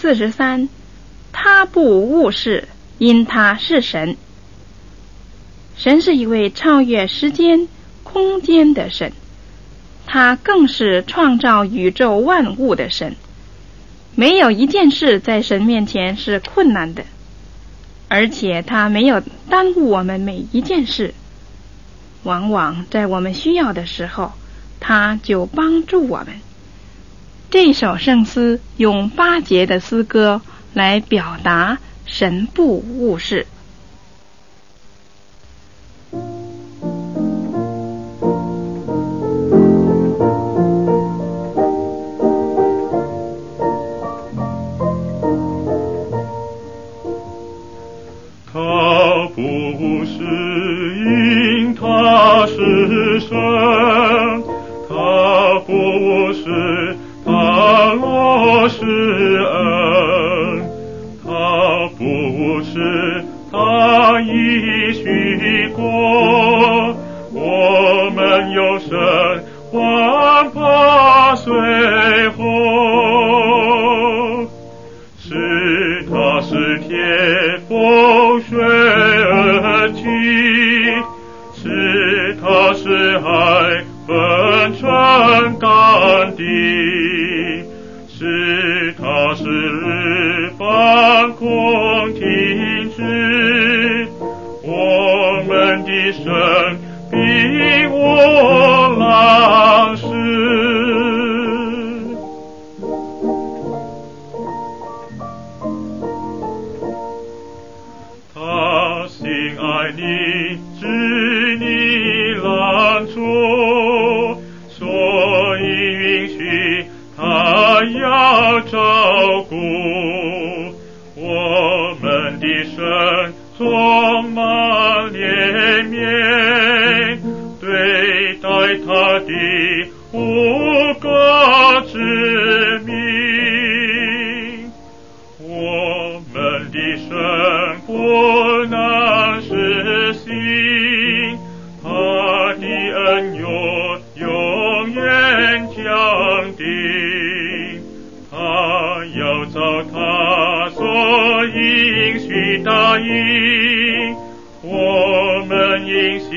43，他不误事，因他是神。神是一位超越时间、空间的神，他更是创造宇宙万物的神。没有一件事在神面前是困难的，而且他没有耽误我们每一件事。往往在我们需要的时候，他就帮助我们。这首圣诗用8节的诗歌来表达神不误事。 他不误事，因他是神，他不误事，他若是恩，他不误事，他已许过，我们有神还怕随后，是他是天风水而起，是他是海分成干地，是他是日放空停止，我们的神比我浪时。他心爱你，知你难处，所以允许他要照顾我们的神，充满怜悯，对待他的无辜之民。我们的神不能失信，他的恩永远降定，他要照他所应许答应，我们应许